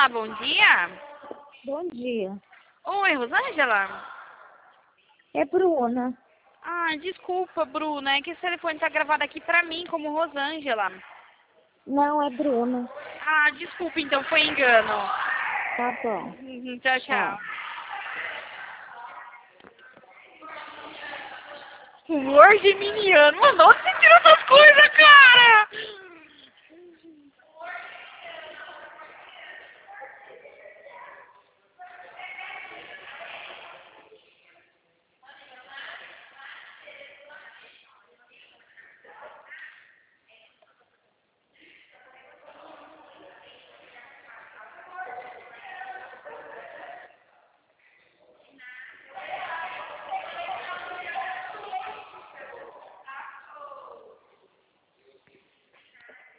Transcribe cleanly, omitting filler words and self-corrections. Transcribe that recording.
Olá, bom dia. Bom dia. Oi, Rosângela. É Bruna. Ah, desculpa, Bruna, é que esse telefone tá gravado aqui pra mim como Rosângela. Não, é Bruna. Ah, desculpa, então foi engano. Tá bom. Tchau, tchau. Tchau. Humor geminiano, mano, onde você